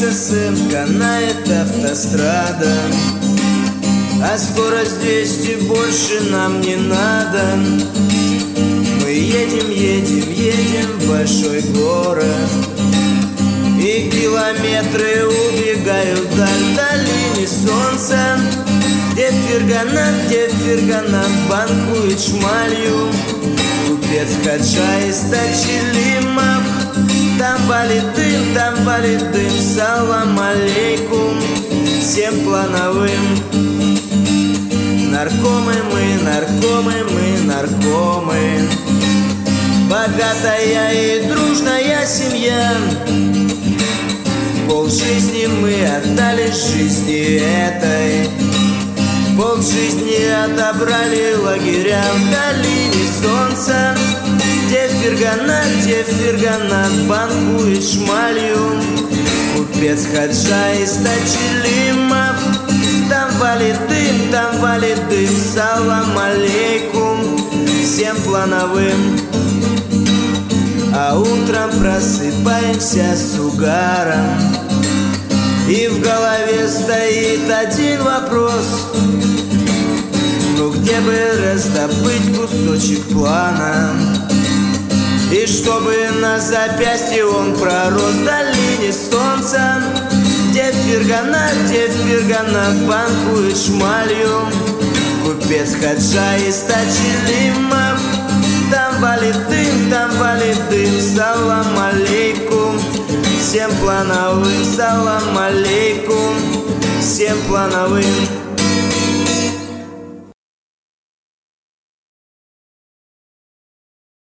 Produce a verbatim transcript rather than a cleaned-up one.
шоссе, канает автострада, а скорость двести, больше нам не надо. Мы едем, едем, едем в большой город, и километры убегают вдаль, в долине солнца, где Ферганат, где Ферганат банкует шмалью. Купец Хаджа из Тачилимов, там валит дым, там валит дым. Салам алейкум всем плановым. Наркомы мы, наркомы мы, наркомы. Богатая и дружная семья, полжизни мы отдали жизни этой, полжизни отобрали лагерям в долине солнца, где Ферганат, где Ферганат банкует шмалью. Купец Хаджа из Тачилимов, там валит дым, там валит дым. Салам алейкум всем плановым. А утром просыпаемся с угаром, и в голове стоит один вопрос: ну где бы раздобыть кусочек плана, и чтобы на запястье он пророс в долине солнца, где Ферганат, где Ферганат банкует шмалью. Купец Хаджа из Тачилимов, там валит дым, там валит дым. Салам алейкум всем плановым, салам алейкум всем плановым.